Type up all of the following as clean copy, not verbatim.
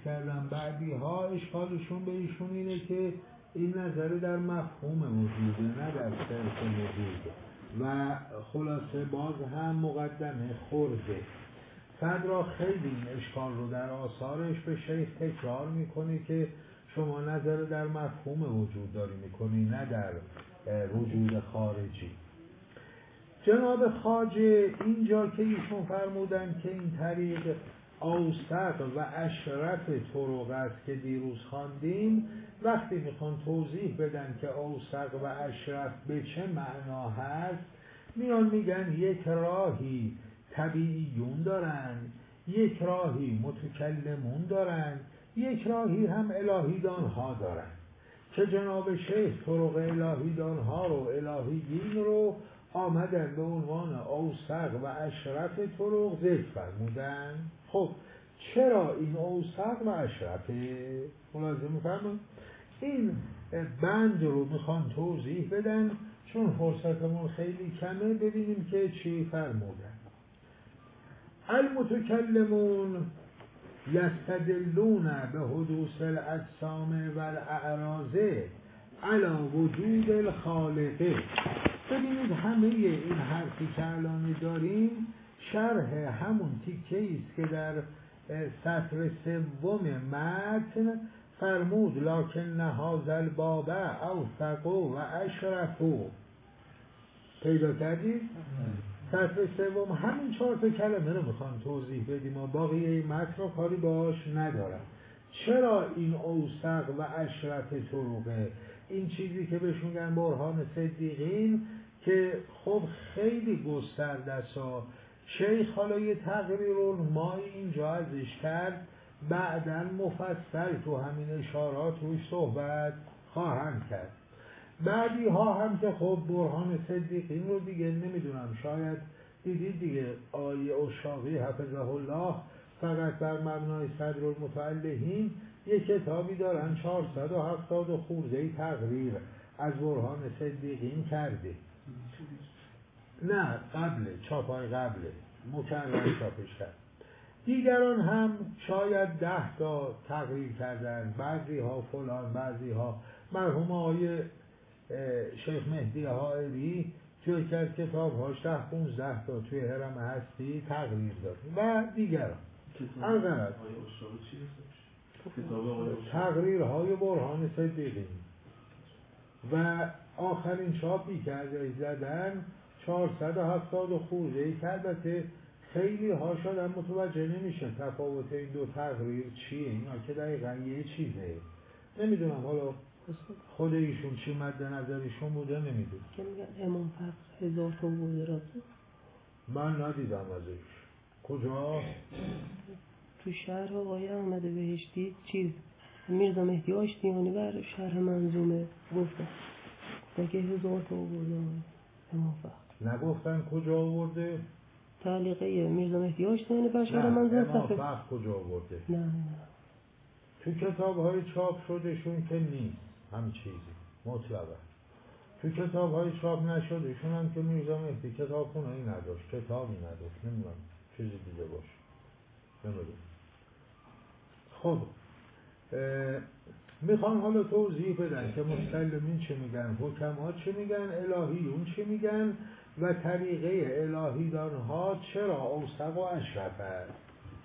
کردم بعدی ها اشکالشون به ایشون اینه که این نظر در مفهوم وجوده نه در صرف وجود و خلاصه باز هم مقدمه خورده. صدرا خیلی این اشکال رو در آثارش به شیخ تکرار میکنه که شما نظر در مفهوم وجود داری میکنی نه در وجود خارجی. جناب خواجه اینجا که ایشون فرمودن که این طریق اوسط و اشرف طرق است که دیروز خواندیم، وقتی میخوان توضیح بدن که اوسط و اشرف به چه معنا هست میان میگن یک راهی طبیعیون دارن، یک راهی متکلمون دارن، یک راهی هم الهیدان ها دارن که جناب شیخ طرق الهیدان ها رو الهیین رو آمدن به عنوان اوسق و اشرف طرق ذکر فرمودن. خب چرا این اوسق و اشرفه؟ ملاحظه می‌فرمایید این بند رو میخوان توضیح بدن چون فرصتمون خیلی کمه. ببینیم که چی فرمودن. المتکلمون یستدلون به حدوث الاجسام و الاعراض علی وجود الخالق. ببینید همه این حرفی که الان داریم شرح همون تیکه‌ای است که در سطر سوم متن فرمود لکن هذا الباب اوثق و اشرف. پیدا کردید؟ سطر سوم همین 4 کلمه رو میخوان توضیح بدیم و باقی متن رو کاری باش ندارم. چرا این اوثق و اشرف طرقه؟ این چیزی که بهش میگن برهان صدیقین که خب خیلی گسترده است. شیخ حالا یه تقریرالمایی اینجا ازش کرد، بعداً مفصل تو همین اشارات روش صحبت خواهند کرد. بعدی ها هم که خب برهان صدیقین رو دیگه نمیدونم شاید دیدید دیگه، آیه اشاقی حفظه الله فقط بر مبنای صدرالمتعلهین یک کتابی دارن 470 خورده تقریر از برهان صدیقین کرده. نه قبله، چاپای قبله مکرر چاپش کرد. دیگران هم شاید 10 تا تقریر کردن، بعضی ها فلان، بعضی ها مرحوم آقای شیخ مهدی حائری توی یکی از کتاب‌هاش 10-15 تا توی هرم هستی تقریر داد و دیگران. انقدر تقریرهای برهان صدیقین و آخرین چاپی که ازش زدن 470 خورده ای که البته خیلی ها شدن متوجه نمیشه تفاوت این دو تقریر چیه، اینا که دقیقا یه چیزه. نمیدونم حالا خود ایشون چی مد نظرشون بوده نمیدونم. که میگن امام فقر 1000 تا بوده راسته؟ من ندیدم ازش. کجا؟ تو شهر آقای احمد بهشتی چیز میرزا مهدی آشتیانی بر شرح منظومه گفتن که 1000 تا بوده امام فقر. نگفتن کجا آورده؟ تعلیقه میرزا مهدی آشتیانی بر شرح منظومه. امام فقر کجا آورده؟ نه تو کتاب‌های چاپ شدهشون که نیست هم چیزی مطلقا. تو کتاب‌های چاپ نشدهشون هم که میرزا مهدی کتابخونه‌ای نداشت، کتابی نداشت، نمیدونم چیزی دیگه باشه نمیدونم. خب میخوان حالا توضیح بدن که مسلمین چه میگن، حکما چه میگن، الهیون چه میگن و طریقه الهیدانها چرا اوثق و اشرف است.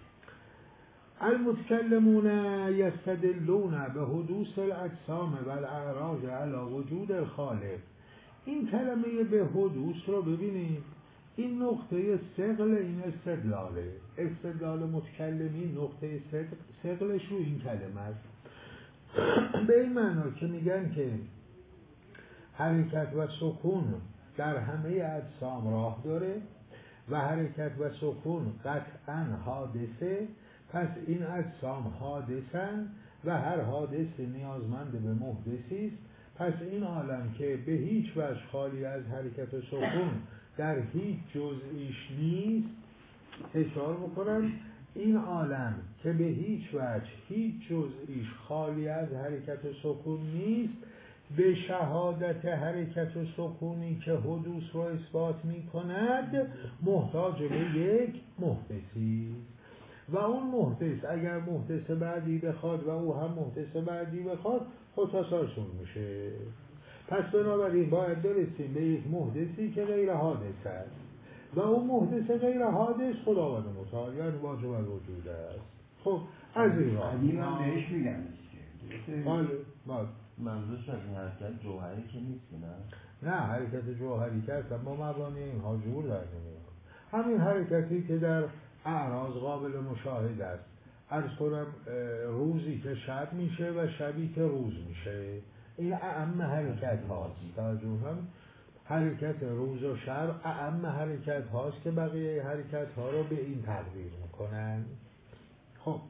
المتکلمون یستدلون به حدوث الاجسام و الاعراض علی وجود الخالق. این کلمه به حدوث رو ببینید، این نقطه ثقل این استدلاله. استدلال متکلمین نقطه ثقلش رو این کلمه است. به این معنا که میگن که حرکت و سکون در همه اجسام راه داره و حرکت و سکون قطعا حادثه، پس این اجسام حادثن و هر حادث نیازمند به محدثی است. پس این عالم که به هیچ وجه خالی از حرکت و سکون در هیچ جزئیش نیست، اشاره بکنم این عالم که به هیچ وجه هیچ جزئیش خالی از حرکت و سکون نیست، به شهادت حرکت و سکونی که حدوث را اثبات می کند محتاج به یک محدثی و اون محدث اگر محدث بعدی بخواد و او هم محدث بعدی بخواد خود تسلسل میشه. پس بنابراین باید برسیم به یک محدثی که غیر حادث است و اون محدث غیر حادث خداوند متعال یعنی واجب الوجود است. خب از این راه قدیم بهش میگن بله منظورش از این حرکت جوهری که نیست نه حرکت جوهری که هست ما مبانی اینها جور در نمیاد. همین حرکتی که در اعراض قابل مشاهده است، عرض کنم روزی که شب میشه و شبی که روز میشه، این اعم حرکت هاست. توجه هم حرکت روز و شب اعم حرکت هاست که بقیه حرکت ها رو به این تقدیر میکنن. خب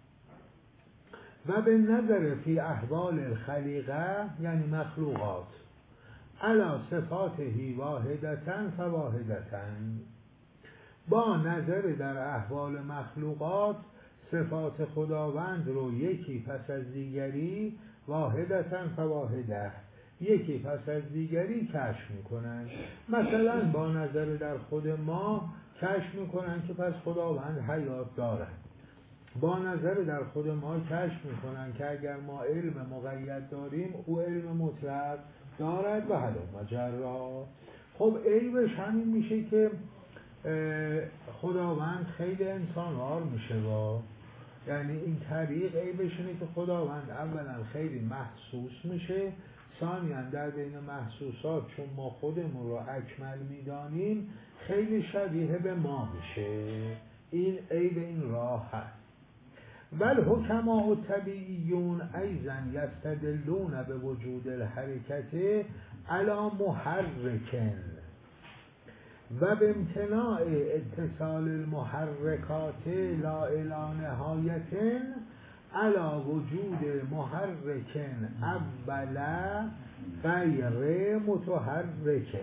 و به نظر فی احوال الخلیقه یعنی مخلوقات علا صفاته واحدتن فواحدتن، با نظر در احوال مخلوقات صفات خداوند رو یکی پس از دیگری واحدتن فواحده یکی پس از دیگری کشف میکنن. مثلا با نظر در خود ما کشف میکنن که پس خداوند حیات دارد، با نظر در خود ما کشف میکنن که اگر ما علم مقید داریم او علم مطلق دارد و هلم مجرا. خب عیبش همین میشه که خداوند خیلی انسانوار میشه یعنی این طریق عیبش اینه که خداوند اولا خیلی محسوس میشه، ثانیاً در بین محسوسات چون ما خودمون رو اکمل میدانیم خیلی شبیه به ما میشه. این عیب این راه هست. بل حکماء الطبیعیون ایضا یستدلون به وجود الحرکت علی محرک و به امتناع اتصال المحرکات لا الی نهایت علی وجود محرک اول غیر متحرک.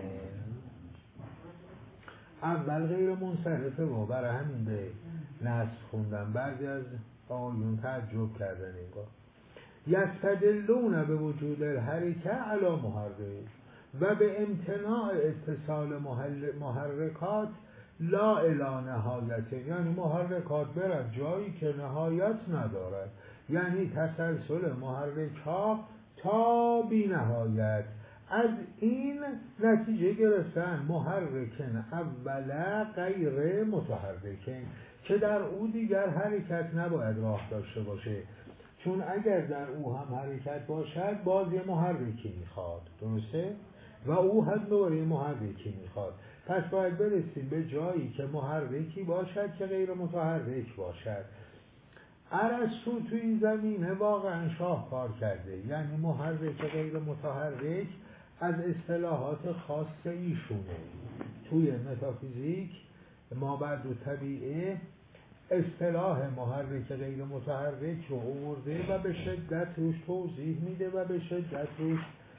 اول غیر منصرفه و برای همین به نصف خوندم. بعضی از آیون تعجب کردن اینگاه یستدلون به وجود الحرکه علی محرک و به امتناع اتصال محرکات لا الی نهایت، یعنی محرکات برد جایی که نهایت ندارد، یعنی تسلسل محرک ها تا بی نهایت. از این نتیجه گرفتن محرکن اولا غیر متحرکن که در او دیگر حرکت نباید راه داشته باشه، چون اگر در او هم حرکت باشد باز یه محرکی میخواد، درسته؟ و او هم دوباره محرکی میخواد. پس باید برسیم به جایی که محرکی باشد که غیر متحرک باشد. ارسطو تو این زمینه واقعا شاهکار کرده، یعنی محرک غیر متحرک از اصطلاحات خاص ایشونه. توی متافیزیک مابعد طبیعه اصطلاح محرک غیر متحرک رو آورده و به شدت روش توضیح میده و به شدت روش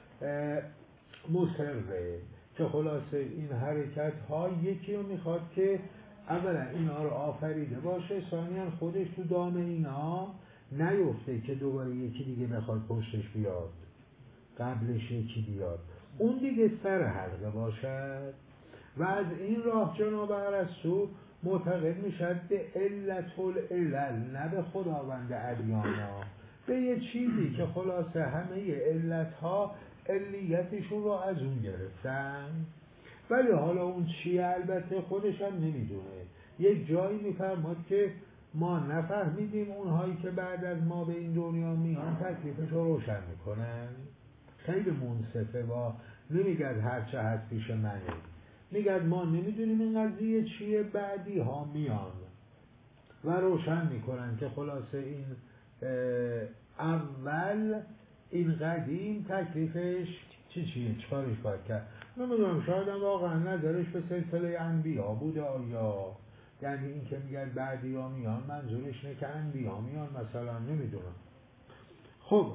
مصره که خلاصه این حرکت ها یکی رو میخواد که اولا اینا رو آفریده باشه، ثانیاً خودش تو دام اینا نیفته که دوباره یکی دیگه بخواد پشتش بیاد قبلش یکی بیاد، اون دیگه سر حلقه باشد. و از این راه جناب ارسطو معتقد میشد به علت العلل، نه به خداوند ادیانا، به یه چیزی که خلاصه همه علت ها علیتشون رو از اون گرفتن. ولی حالا اون چیه البته خودش هم نمیدونه. یک جایی میفرماد که ما نفهمیدیم اونهایی که بعد از ما به این دنیا میان تکلیفش رو روشن میکنن. خیلی منصفه و نمیگد هرچه هست پیش منه، میگد ما نمیدونیم این قضیه چیه، بعدی ها میان و روشن میکنن که خلاصه این اول این قدیم تکلیفش چیه چکارش باید کرد. نمیدونم شاید هم واقعا نظرش به سلسله انبیا بوده آیا، یعنی این که میگن بعدی ها میان منظورش نه که انبیا میان مثلا، نمیدونم. خب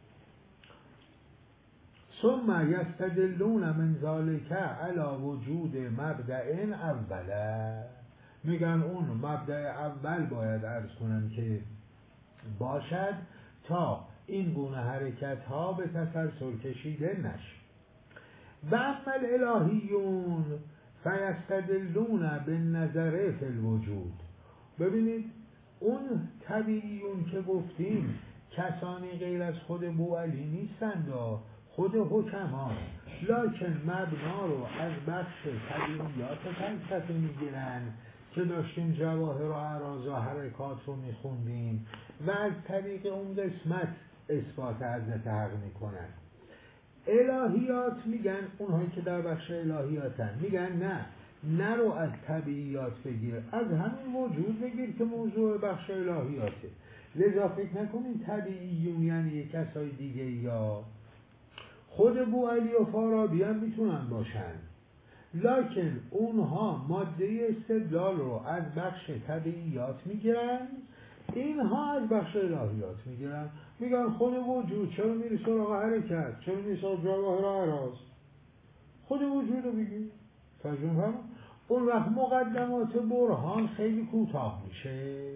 ثم یستدلون من ذالک علی وجود مبدأ اوله، میگن اون مبدأ اول باید عرض کنن که باشد تا این گونه حرکت ها به تسلسل کشیده نشه. و اما الالهیون فیستدلون به نظر فی الوجود. ببینید اون طبیعیون که گفتیم کسانی غیر از خود بوعلی نیستند و خود حکما، لکن مبنا رو از بخش طبیعیات فلسفه میگیرن که داشتیم جواهر و اعراض و حرکات رو میخوندیم و از طریق اون قسمت اثبات حضرت حق میکنن. الهیات میگن، اونهایی که در بخش الهیاتن میگن نه رو از طبیعیات بگیر، از همین وجود بگیر که موضوع بخش الهیاته. لذا فکر نکنین طبیعیون یعنی کسای دیگه، یا خود بوعلی و فارابی هم میتونن باشن، لکن اونها ماده استدلال رو از بخش طبیعیات میگیرن، اینها از بخش الهیات میگیرن. میگن خود وجود چرا میری سراغ حرکت، چرا میری سراغ جواهر و اعراض، خود وجود رو بگیر. ترجمه هم اون وقت مقدمات برهان خیلی کوتاه میشه،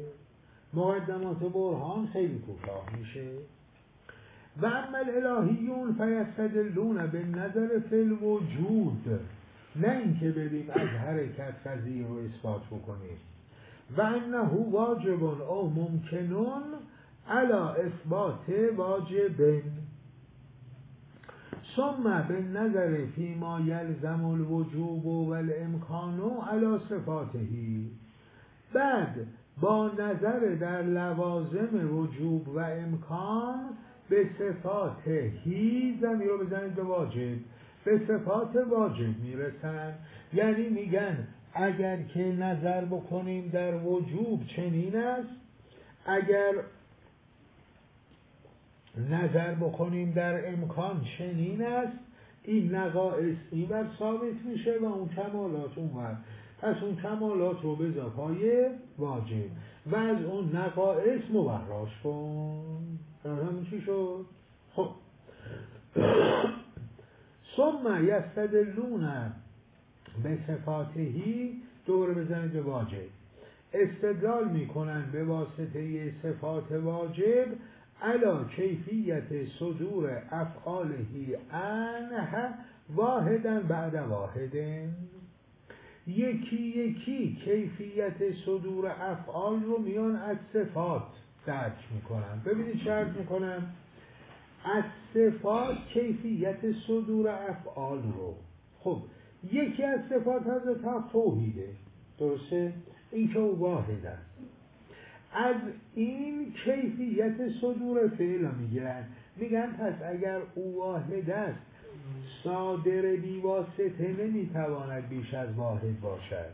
و اما الالهیون فیستدلون به نظر فی الوجود، نه اینکه بریم از حرکت قضیه رو اثبات بکنیم. و انه واجب او ممکنون علی اثبات واجب، ثم به نظر فیما یلزم الوجوب و الامکان علی صفاتهی، بعد با نظر در لوازم وجوب و امکان به صفات هی، زمین رو بزنید به واجب، به صفات واجب میرسن. یعنی میگن اگر که نظر بکنیم در وجوب چنین است، اگر نظر بکنیم در امکان چنین است، این نقائص این بر ثابت میشه و اون کمالات اون بر. پس اون کمالات رو بذار پای واجب و از اون نقائص مبراش کن. همین چی شد؟ خب ثم یستدلون به صفاتهی، دوره بزنید به واجب، استدلال میکنن به واسطه صفات واجب علا کیفیت صدور افعالهی عنه واحدن بعد واحدن، یکی یکی کیفیت صدور افعال رو میان از صفات درک میکنن. ببینید چه عرض میکنم، از صفات کیفیت صدور افعال رو. خب یکی از صفات حضرت حق توحیده، درسته؟ این که او واحد است. از این کیفیت صدور فعل میگیرن، میگن پس اگر او واحد است صادر بی واسطه نمیتواند بیش از واحد باشد.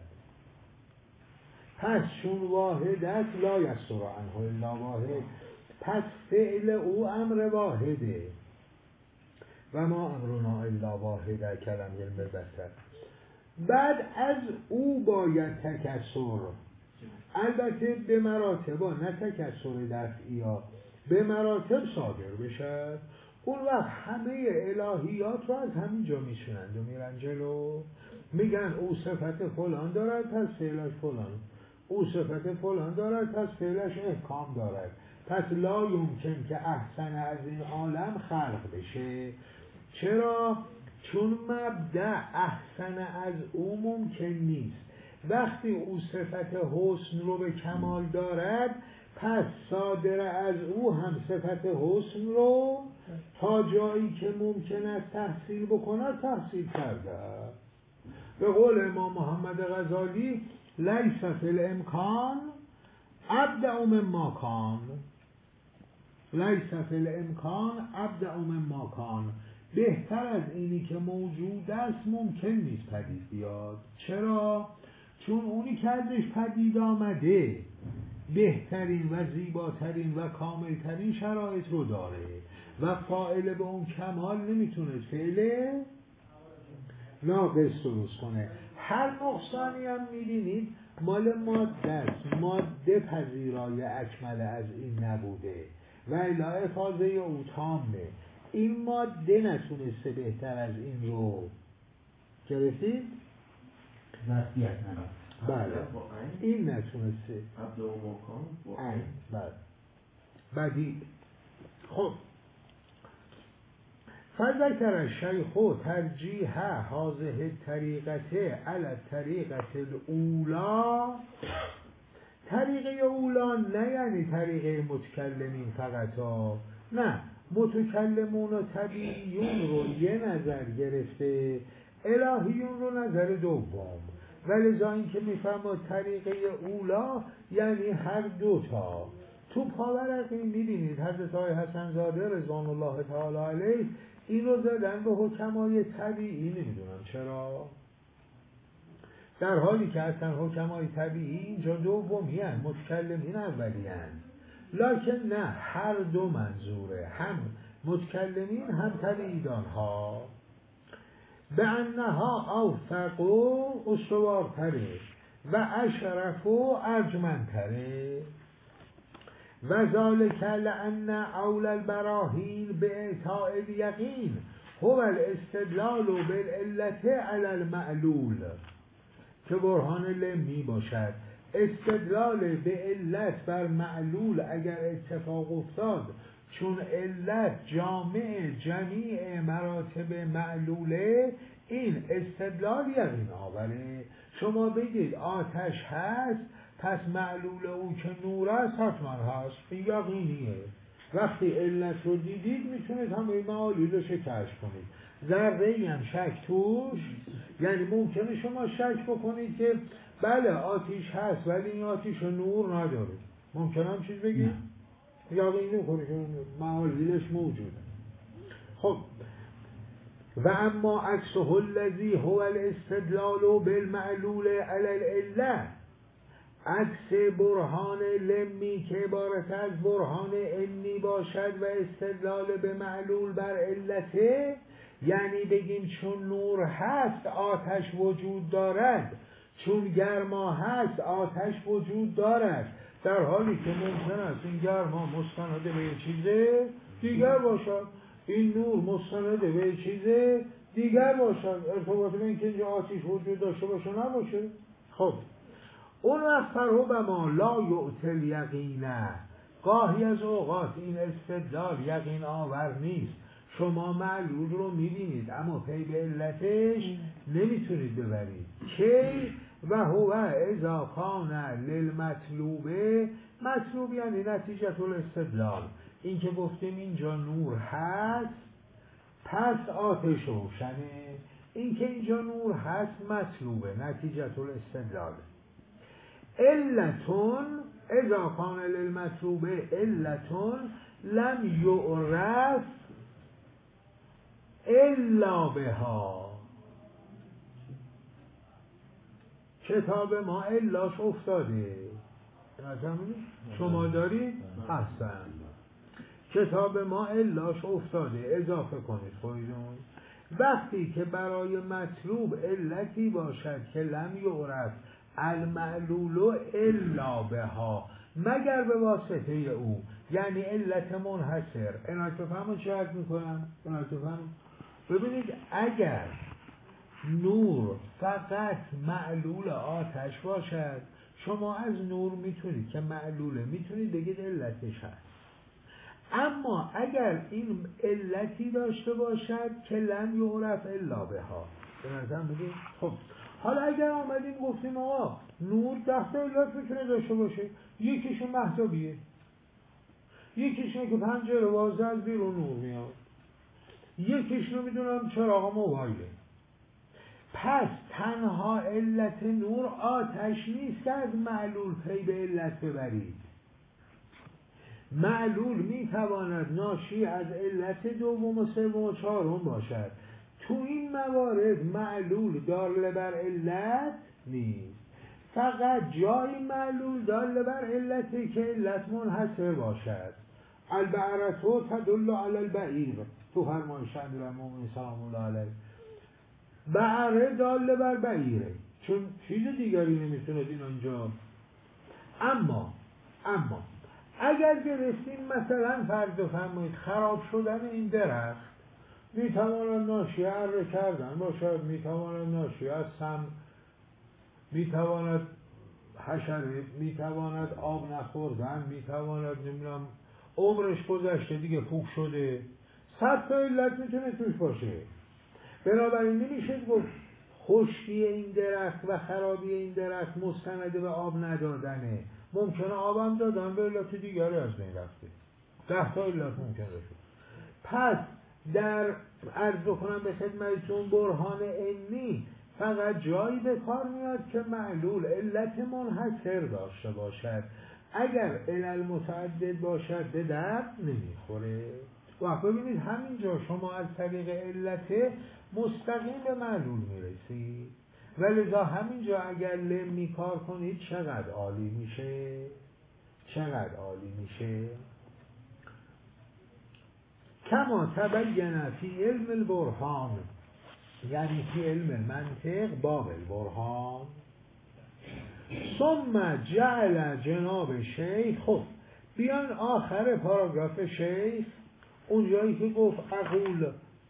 پس چون واحد است لا یصدر عنه الا واحد، پس فعل او امر واحده و ما امرنا الا واحد کلم علم بسر. بعد از او باید تکسر، البته به مراتب، نه تکسر دفعی ها، به مراتب صادر بشد. اون وقت همه الهیات رو از همینجا میشونند و میرن جلو، میگن او صفت فلان دارد پس فعلش فلان، او صفت فلان دارد پس فعلش احکام دارد، پس لا یمکن که احسن از این عالم خلق بشه. چرا؟ چون مبدأ احسن از او ممکن نیست. وقتی او صفت حسن رو به کمال دارد، پس صادر از او هم صفت حسن رو تا جایی که ممکن است تحصیل بکند تحصیل کرده. به قول امام محمد غزالی لیس فی الامکان ابدع مما کان، لیس فی الامکان ابدع مما کان، بهتر از اینی که موجود است ممکن نیست پدید بیاد. چرا؟ چون اونی که ازش پدید آمده بهترین و زیباترین و کاملترین شرایط رو داره و فاعل به اون کمال نمیتونه فعل ناقص درست کنه. هر نقصانی هم میبینید مال ماده است، ماده پذیرای اکمل از این نبوده و الی افاظه او تامه. این ماده نتونسته بهتر از این رو گرفتید؟ وصیت نرد. بله این نتونسته عبد و مکان با این. بله بعدی. خب فذکر الشیخ ترجیح هذه الطریقه علی الطریقه الاولی طریقه اولا نه یعنی طریقه متکلمین فقط ها، نه، متکلمون و طبیعیون رو یه نظر گرفته، الهیون رو نظر دوم، ولذا این که میفرماد طریقه اولا یعنی هر دوتا. تو پاورقی میبینید حضرت آقای حسن زاده رضوان الله تعالی علیه این رو زدن به حکمای طبیعی، نمیدونم چرا، در حالی که اصلا حکمای طبیعی اینجا دومی هن، متکلمین اولی هن. لکن نه، هر دو منظوره، هم متکلمین هم طبیعیدان ها. به انها اوثق و استوارتره و اشرف و ارجمندتره و ذالک لأن اول البراهین به اعطاء الیقین هو الاستدلال بالعلت علی المعلول، که برهان لمی باشد استدلال به علت بر معلول اگر اتفاق افتاد، چون علت جامع جمیع مراتب معلوله، این استدلال یقین آوره. شما بگید آتش هست پس معلول او که نور است حتما هست، این یقینیه. وقتی علت رو دیدید میتونید همه معالولش کشف کنید، ذره‌ای هم شک توش، یعنی ممکنه شما شک بکنید که بله آتش هست ولی این آتش نور نداره، ممکنه هم چیز بگید یقینی کنید که معالولش موجوده. خب و اما عکسه الذی هو الاستدلال بالمعلول علی العله، عکس برهان لمی که عبارت از برهان علمی باشد و استدلال به معلول بر علته، یعنی بگیم چون نور هست آتش وجود دارد، چون گرما هست آتش وجود دارد، در حالی که ممکن است این گرما مستند به یک چیز دیگر باشد، این نور مستند به یک چیز دیگر باشد، ارتباط به این که اینجا آتش وجود داشته باشه نباشه. خب اون وقت فرهبما لا یؤتل یقینه، گاهی از اوقات این استدلال یقین آور نیست، شما معلول رو میبینید اما پی به علتش نمیتونید ببرید. کی و هو اذا کان للمطلوب، مطلوب یعنی نتیجه الاستدلال، این که گفتیم اینجا نور هست پس آتش روشنه، این که اینجا نور هست مطلوبه، نتیجه الاستدلال. علتون اذا کان للمطلوب علتون لم یعرف الا بها، کتاب ما الاش افتاده، شما دارید؟ حسن، کتاب ما الاش افتاده، اضافه کنید خودتون. وقتی که برای مطلوب علتی باشد که لم یعرف المعلول الا بها، مگر به واسطه او، یعنی علت منحصر. عنایت بفرمایید چه عرض میکنم؟ عنایت بفرمایید. ببینید اگر نور فقط معلول آتش باشد، شما از نور میتونید که معلوله میتونید بگید علتش هست، اما اگر این علتی داشته باشد که لم یعرف الا بها، به نظر بگید خب حالا اگر آمدیم گفتیم آقا نور 10 علت میتونه داشته باشه، یکیشون مهتابیه، یکیشون که پنجره وازه از بیرون نور میاد، یکیش رو میدونم چراغ موبایله، پس تنها علت نور آتش نیست که از معلول پی به علت ببرید. معلول میتواند ناشی از علت دوم و سوم و چهارم باشد. تو این موارد معلول دال بر علت نیست، فقط جای معلول دال بر علتی که علت منحصر باشد. البعرتو تدل علی البعیر، تو فرمایش امیرالمومنین سلام الله علیه، بعره دال بر بعیره، چون چیز دیگری نمیتوند این اینجا. اما اگر گرفتیم مثلا فرض فرمایید خراب شدن این درخت میتواند ناشی اره کردن باشد، میتواند ناشی از سم، میتواند حشره، میتواند آب نخوردن، میتواند نمیدونم عمرش گذشته دیگه پوک شده، 100 تا علت میتونه توش باشه. بنابراین نمیشه گفت خشکی این درخت و خرابی این درخت مستند به آب ندادنه، ممکنه آبم دادن به علت دیگری از بین رفته، 10 تا علت ممکنه شد. پس در عرض بکنم به خدمتتون برهان علمی فقط جایی به کار میاد که معلول علت منحصر داشته باشد. اگر علل متعدد باشد به درد نمیخوره. و ببینید همینجا شما از طریق علت مستقیم به معلول میرسید، ولذا همینجا اگر لمی کار کنید چقدر عالی میشه، چقدر عالی میشه. کما تبین فی علم البرهان، یعنی فی علم المنطق باب البرهان. ثم جعل جناب شیخ، خب بیان آخر پاراگراف شیخ اونجایی که گفت اقول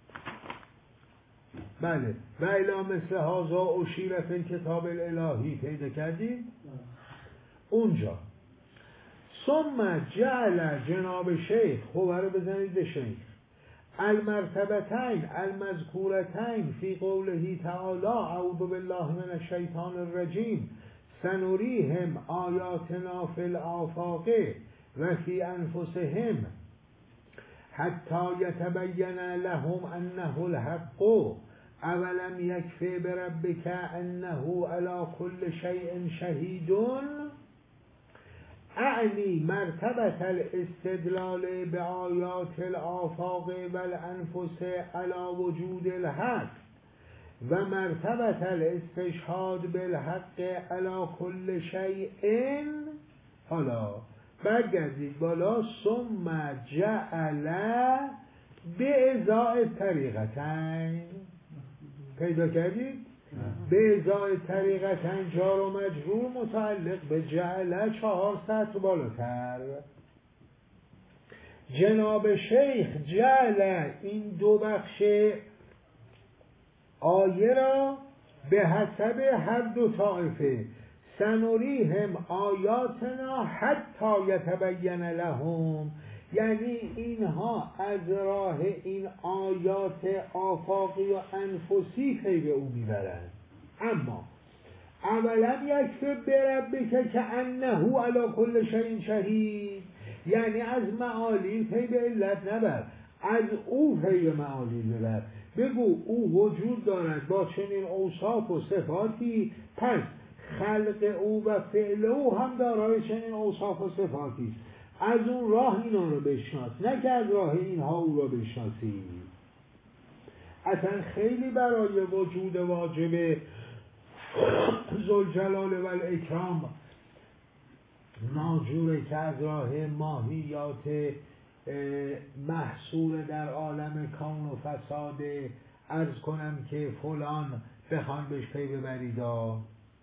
بله و الا مثل هازا اشیر فی کتاب الالهی پیدا کردیم اونجا. ثم جعل جناب شیخ، خب رو بزنید به شیخ، المرتبتین المذکورتین فی قوله تعالی اعوذ بالله من الشیطان الرجیم سنریهم آیاتنا فی الآفاق و فی انفسهم حتی یتبین لهم انه الحق اولم یکفی بربک انه علی کل شیء شهید. اعنی مرتبة الاستدلال بآیات الآفاق والانفس علی وجود الحق و مرتبة الاستشهاد بالحق علی کل شیء. حالا برگردید بالا. ثم جعل بإزاء الطریقتین، پیدا کردید؟ بإزاء الطریقتین جار و مجرور متعلق به جعل 4 سطر بالاتر. جناب شیخ جعل این دو بخش آیه را به حسب هر دو طائفه، سنریهم آیاتنا حتی یتبین لهم، یعنی اینها از راه این آیات آفاقی و انفسی پی به او میبرند. اما اولم یکفی بربک که انه علی کل شیء شهید، یعنی از معالیل پی به علت نبر، از او پی به معالیل ببر. بگو او وجود دارد با چنین اوصاف و صفاتی، پس خلق او و فعل او هم دارای چنین اوصاف و صفاتی، از اون راه اینا رو بشناس، نه که از راه اینها او رو بشناسی. اصلا خیلی برای وجود واجب ذوالجلال و الاکرام ناجوره که از راه ماهیات محصور در عالم کون و فساد عرض کنم که فلان بخوان بهش پی ببریدا.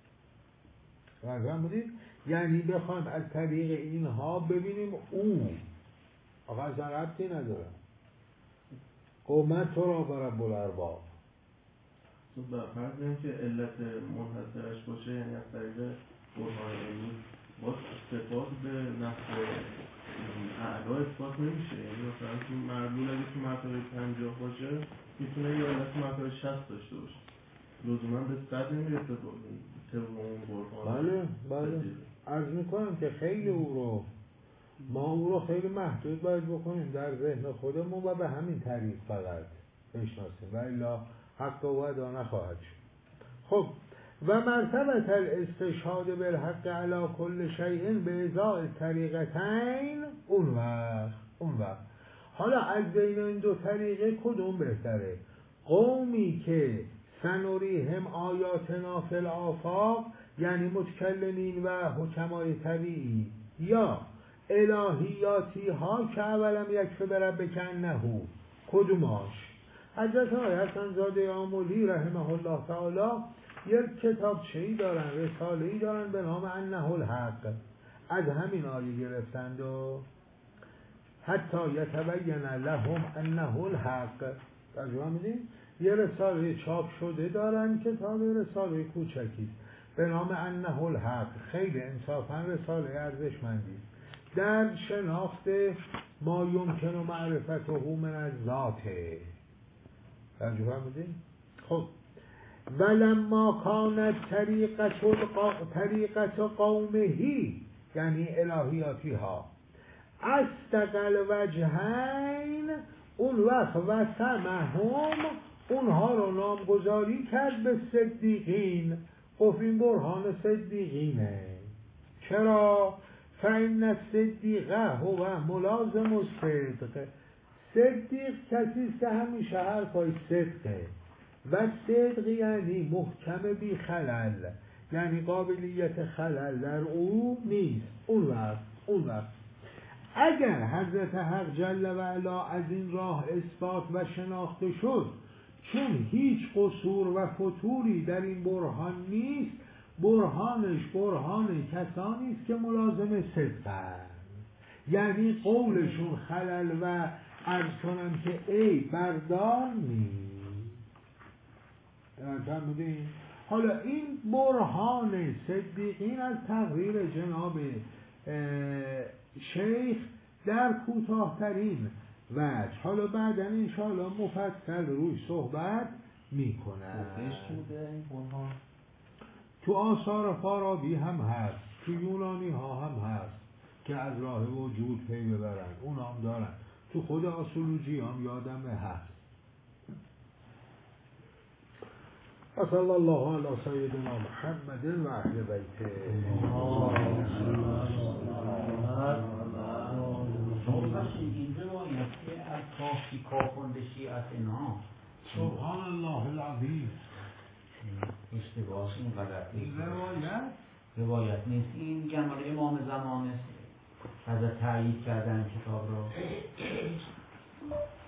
یعنی بخوایم از طریق اینها ببینیم او آقا اصلا ربطی نداره قومت تو را برب الارباب. فرض این که علت منحصرش باشه، یعنی از طریق برهان علمی باز صفات به نحو اعلا اثبات نمیشه. یعنی مثلا تو معلول اگه تو مرتبه 50 باشه میتونه یه علت مرتبه 60 داشته باشه، لزوما به 100 نمیرسه طبق اون برهان. بله عرض میکنم که خیلی ما او رو خیلی محدود باید بکنیم در ذهن خودمون و به همین طریق فقط بشناسیم و الا حق و وعدا نخواهد شد. خب و مرتبه الاستشهاد بالحق علی کل شیء به ازاء طریقتین، اون وقت حالا از بین این دو طریقه کدوم بهتره؟ قومی که سنریهم آیاتنا فی الآفاق، یعنی متکلمین و حکمای طبیعی، یا الهیاتی ها که اولم یکفی بربک انه، کدوماش؟ حضرت آقای حسن زاده آملی رحمه الله تعالی یک کتابچه‌ای دارن، رساله‌ای دارن به نام انه الحق، از همین آیه گرفتند و حتی یتبین لهم انه الحق. ترجمه میدین؟ یه رساله چاپ شده دارن، کتاب رساله کوچکی به نام انه الحق، خیلی انصافا رساله ارزشمندی در شناخت ما یمکن و معرفته من از ذاته. ترجمه میدین؟ خب ولما کانت طریقت قومهی یعنی الهیاتی ها. استقل وجهین اون وقت و سمهم اونها رو نامگذاری کرد به صدیقین، گفت این برهان صدیقینه. چرا؟ فإن الصدیقه هو ملازم الصدق. صدیق کسی است که همیشه حرفای صدقه و صدق یعنی محکم بی خلل، یعنی قابلیت خلل در او نیست. اون وقت اگر حضرت حق جل و علا از این راه اثبات و شناخته شد چون هیچ قصور و فتوری در این برهان نیست، برهانش برهان کسانی است که ملازم صدقند، یعنی قولشون خلل و عرض کنم که ای بردار نیست. حالا این برهان صدیقین از تقریر جناب شیخ در کوتاه‌ترین وجه، حالا بعدا انشاءالله مفصل روی صحبت میکنه. تو آثار فارابی هم هست، تو یونانی ها هم هست که از راه وجود پی ببرن، اونا هم دارن، تو خود آسولوجی هم یادمه هست. صلی الله علی سیدنا محمد و اهل بیته. این روایتی از کافی کافنده شیعت اینا سبحان الله العظیم اشتباهش اینقدر این روایت نیست. این جمال امام زمان است، حضرت تایید کردن کتاب رو.